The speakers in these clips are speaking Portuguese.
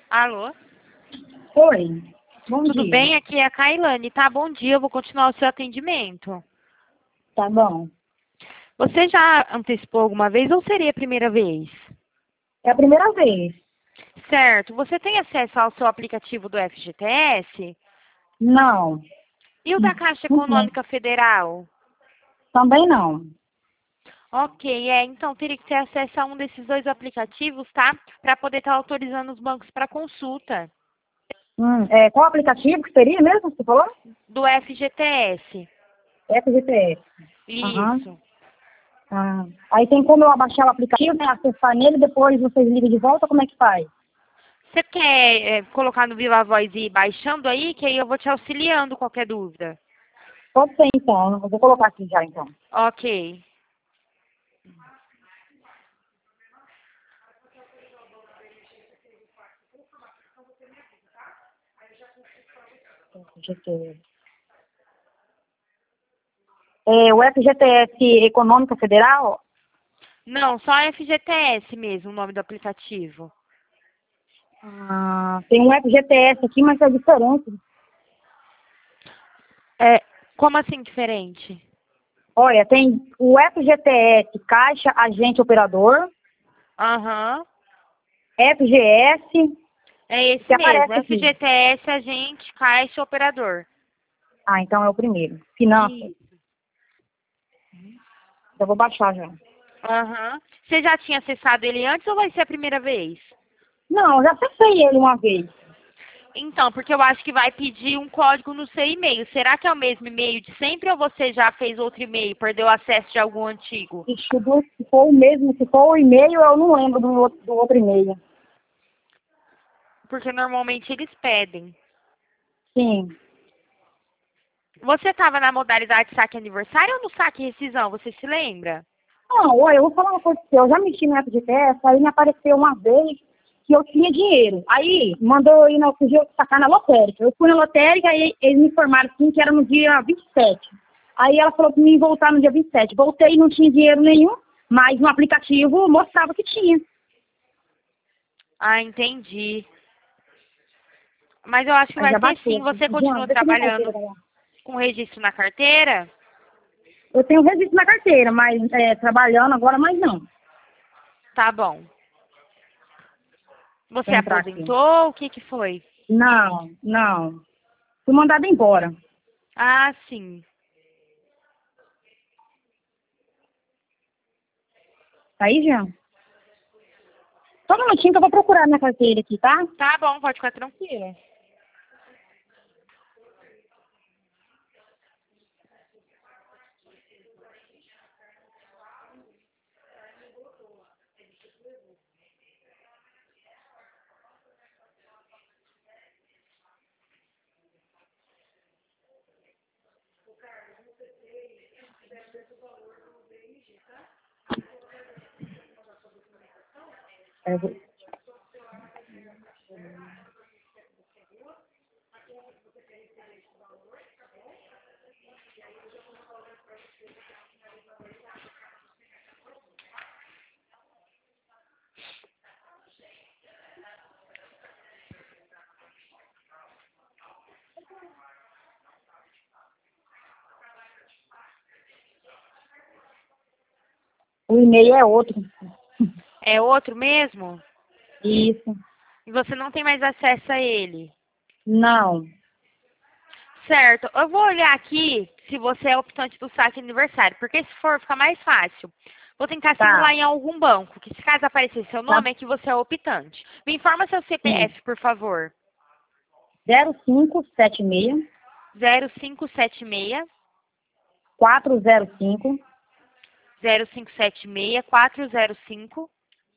Alô? Oi, bom Tudo dia. bem? Aqui é a Kailane, tá? Bom dia, eu vou continuar o seu atendimento. Tá bom. Você já antecipou alguma vez ou seria a primeira vez? É a primeira vez. Certo. Você tem acesso ao seu aplicativo do FGTS? Não, E o da Caixa não tem. Econômica Federal? Também não. Ok, então teria que ter acesso a um desses dois aplicativos, tá? Para poder estar autorizando os bancos para consulta Qual aplicativo que seria mesmo, você falou? do FGTS. FGTS. Aham. Isso. Ah. Aí tem como eu abaixar o aplicativo, né, acessar nele, depois vocês ligam de volta, como é que faz? Você quer colocar no Viva Voz e ir baixando aí, que aí eu vou te auxiliando qualquer dúvida. Pode ser então, eu vou colocar aqui já então. Ok. FGTS. O FGTS Econômica Federal? Não, só FGTS mesmo, o nome do aplicativo. Tem um FGTS aqui, mas é diferente. É, como assim diferente? Olha, tem o FGTS Caixa Agente Operador, Aham. FGS, É esse que mesmo, aparece aqui. FGTS, agente, caixa, operador. Então é o primeiro. Finanças. Isso. Eu vou baixar já. Aham. Você já tinha acessado ele antes ou vai ser a primeira vez? Não, eu já acessei ele uma vez. Então, porque eu acho que vai pedir um código no seu e-mail. Será que é o mesmo e-mail de sempre ou você já fez outro e-mail, perdeu acesso de algum antigo? Se for o mesmo, se for o e-mail, eu não lembro do outro e-mail. Porque normalmente eles pedem. Sim. Você estava na modalidade saque aniversário ou no saque rescisão? Você se lembra? Não, olha, eu vou falar uma coisa pra você. Eu já mexi no FGTS, aí me apareceu uma vez que eu tinha dinheiro. Aí mandou eu ir no outro dia sacar na lotérica. Eu fui na lotérica e eles me informaram assim, que era no dia 27. Aí ela falou pra mim voltar no dia 27. Voltei e não tinha dinheiro nenhum, mas no aplicativo mostrava que tinha. Ah, entendi. Mas eu acho que Aí vai já ter baixei sim. aqui. Você Jean, continua deixa minha carteira trabalhando pra lá. com registro na carteira? Eu tenho registro na carteira, mas trabalhando agora, mas não. Tá bom. Você Deixa eu entrar aqui. aposentou? O que que foi? Não, não. Fui mandada embora. Ah, sim. Tá aí, Jean? Só um minutinho que eu vou procurar minha carteira aqui, tá? Tá bom, pode ficar tranquila. É, vou- O e-mail é outro. É outro mesmo? Isso. E você não tem mais acesso a ele? Não. Certo. Eu vou olhar aqui se você é optante do saque aniversário, porque se for, fica mais fácil. Vou tentar Tá. simular em algum banco, que se caso aparecer seu Tá. nome é que você é optante. Me informa seu Sim. CPF, por favor. 0576 0576 405 0576 405,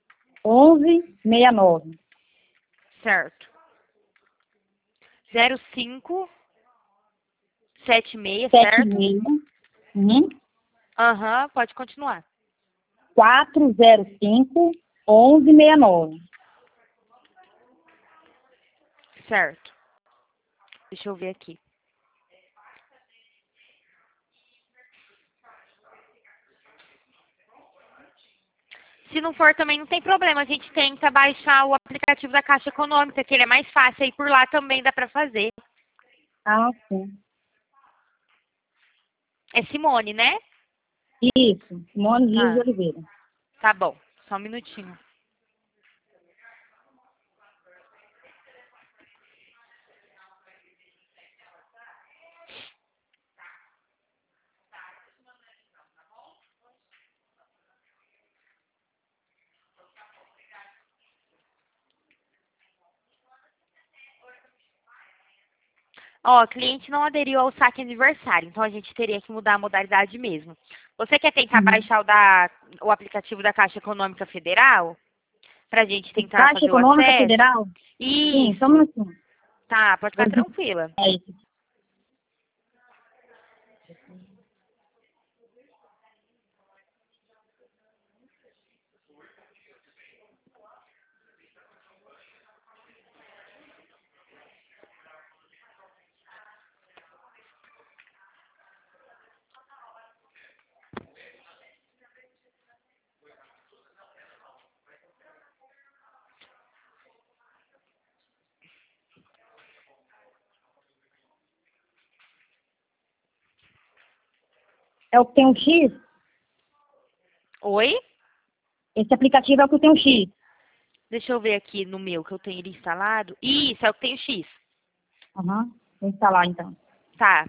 1169. certo. 0576, certo? 76. Uhum. Aham, pode continuar. 405 1169. Certo. Deixa eu ver aqui. Se não for também não tem problema, a gente tenta baixar o aplicativo da Caixa Econômica, que ele é mais fácil, aí por lá também dá pra fazer. Ah, sim. É Simone, né? Isso, Simone Dias de Ah, Oliveira. tá bom, só um minutinho. Ó, o cliente não aderiu ao saque aniversário, então a gente teria que mudar a modalidade mesmo. Você quer tentar Uhum. baixar o aplicativo da Caixa Econômica Federal? Pra gente tentar Caixa fazer o Econômica acesso? Federal? Sim, só um Isso. minutinho. Tá, pode ficar Vou tranquila. digitar isso. É o que tem um X? Oi? Esse aplicativo é o que tem um X. Deixa eu ver aqui no meu que eu tenho ele instalado. Isso, é o que tem o X. Aham. Vou instalar então. Tá.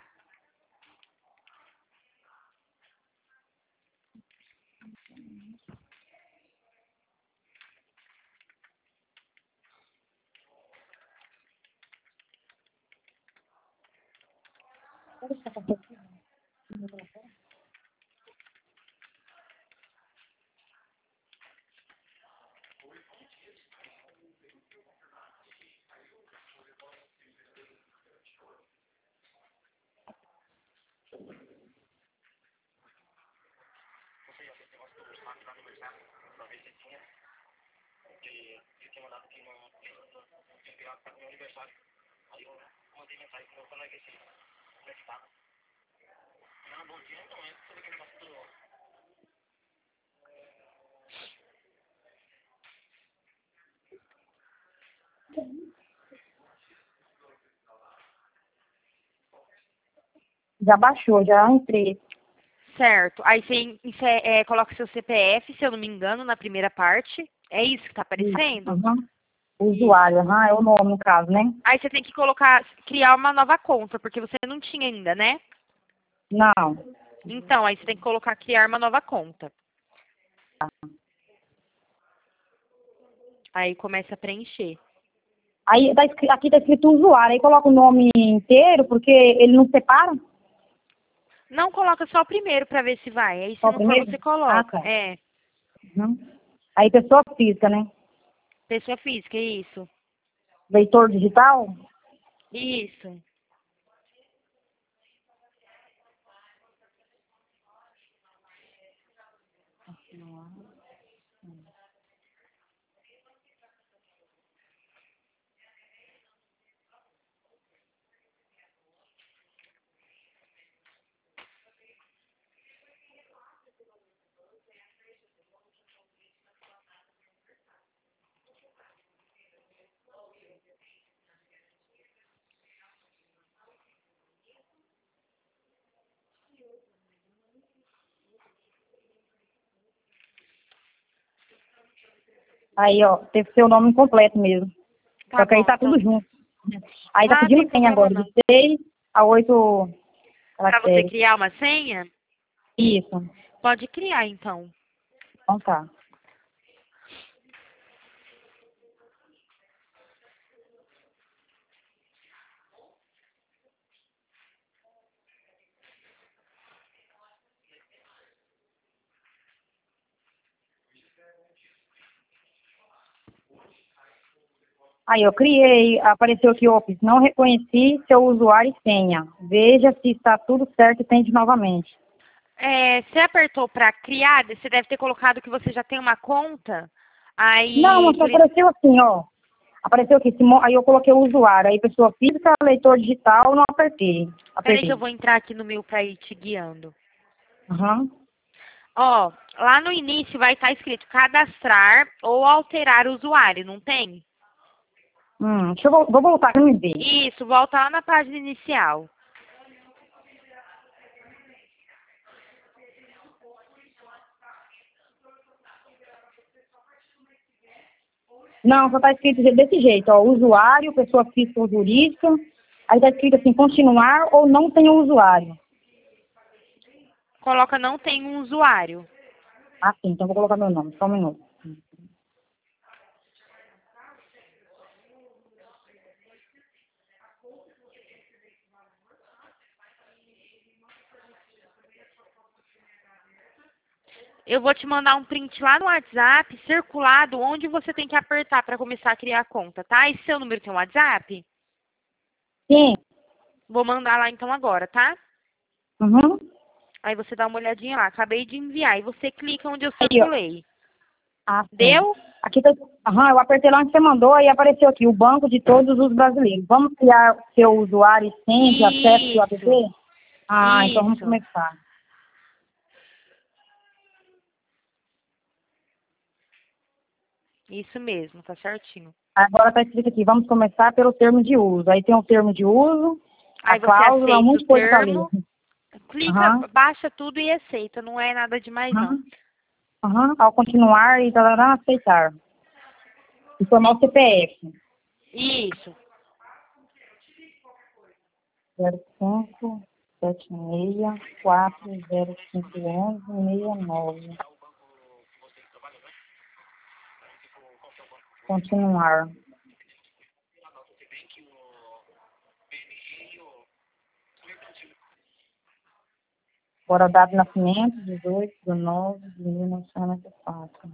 Já baixou, já entrei. Certo. Aí você coloca seu CPF, se eu não me engano, na primeira parte. É isso que tá Isso. aparecendo? Aham. Isso. Usuário, aham, é o nome no caso, né? Aí você tem que colocar, criar uma nova conta, porque você não tinha ainda, né? Não. Então, aí você tem que colocar criar uma nova conta. Aí começa a preencher. Aí aqui tá escrito usuário, aí coloca o nome inteiro, porque ele não separa? Não coloca só o primeiro pra ver se vai. Aí se Só o não for, primeiro? você Ah, coloca. tá. É, Uhum. Aí pessoa física, né? pessoa física, isso. Leitor digital? Isso. Aí, ó, tem que ser o nome completo mesmo. Tá Só que aí bom, tá tudo então. junto. Aí tá Ah, tem pedindo senha problema agora, não. de 6 a 8 Pra você caracteres. criar uma senha, Isso. pode criar então. Então tá. Aí, eu criei, apareceu aqui, Opis, não reconheci seu usuário e senha. Veja se está tudo certo e tente novamente. Você apertou pra criar, você deve ter colocado que você já tem uma conta. Não, Aí, só por isso. apareceu assim, ó. Apareceu aqui, aí eu coloquei o usuário, aí pessoa física, leitor digital, não apertei. Peraí que eu Apertei. vou entrar aqui no meu pra ir te guiando. Aham. Ó, lá no início vai estar escrito cadastrar ou alterar o usuário, não tem? Deixa eu vou voltar aqui e me ver. Isso, volta lá na página inicial. Não, só tá escrito desse jeito, ó, usuário, pessoa física ou jurídica. Aí tá escrito assim, continuar ou não tem o usuário. Coloca não tem um usuário. Ah, sim, então vou colocar meu nome, só um minuto. Eu vou te mandar um print lá no WhatsApp, circulado, onde você tem que apertar para começar a criar a conta, tá? Esse seu número tem um WhatsApp? Sim. Vou mandar lá então agora, tá? Uhum. Aí você dá uma olhadinha lá. Acabei de enviar. E você clica onde eu Aí, ó. circulei. Ah, sim. Deu? Aqui tá, eu apertei lá onde você mandou, aí apareceu aqui, o banco de todos os brasileiros. Vamos criar seu usuário e senha de acesso ao app? Isso. Ah, então vamos Isso. começar. Isso mesmo, tá certinho. Agora tá escrito aqui, vamos começar pelo termo de uso. Aí tem o termo de uso, a Aí você cláusula, um aceita monte o de coisa pra ler. termo, clica, Aham, baixa tudo e aceita. Não é nada demais, não. aham, aham. Ao continuar e tarará, aceitar. Informar o CPF. Isso. 05 76 405 11 69. Continuar. Agora, data de nascimento, 18/9/1994.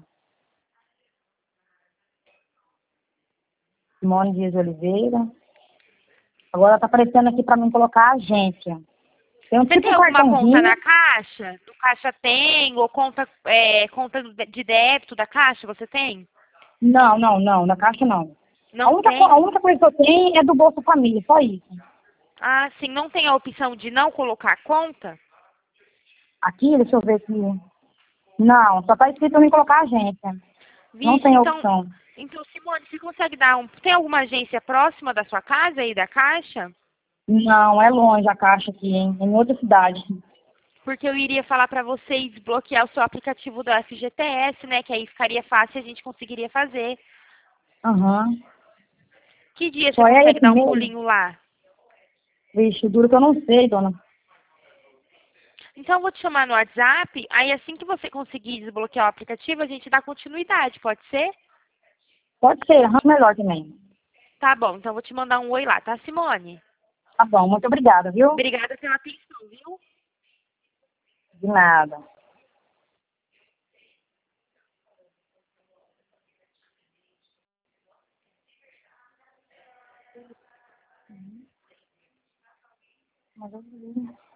Simone Dias de Oliveira. Agora tá aparecendo aqui para mim colocar a agência. Tem um Você tipo tem um alguma conta na cartãozinho. Caixa? Do Caixa tem? Ou conta, conta de débito da Caixa você tem? Não, não, não, na caixa não. A Não única, a tem? única coisa que eu tenho é do Bolsa Família, só isso. Ah, sim. Não tem a opção de não colocar conta? Aqui, deixa eu ver aqui. Não, só tá escrito para mim colocar a agência. Não Vixe, tem então, opção. Simone, você consegue dar um... Tem alguma agência próxima da sua casa aí, da Caixa? Não, é longe a caixa aqui, hein? Em outra cidade. Porque eu iria falar para vocês desbloquear o seu aplicativo do FGTS, né? Que aí ficaria fácil e a gente conseguiria fazer. Aham. Que dia você Só é consegue esse dar um mesmo? pulinho lá? Vixe, duro que eu não sei, dona. Então eu vou te chamar no WhatsApp, aí assim que você conseguir desbloquear o aplicativo, a gente dá continuidade, pode ser? Pode ser, arranjo melhor também. Tá bom, então eu vou te mandar um oi lá, tá, Simone? Tá bom, muito obrigada, viu? Obrigada pela atenção, viu? De nada. Mas eu...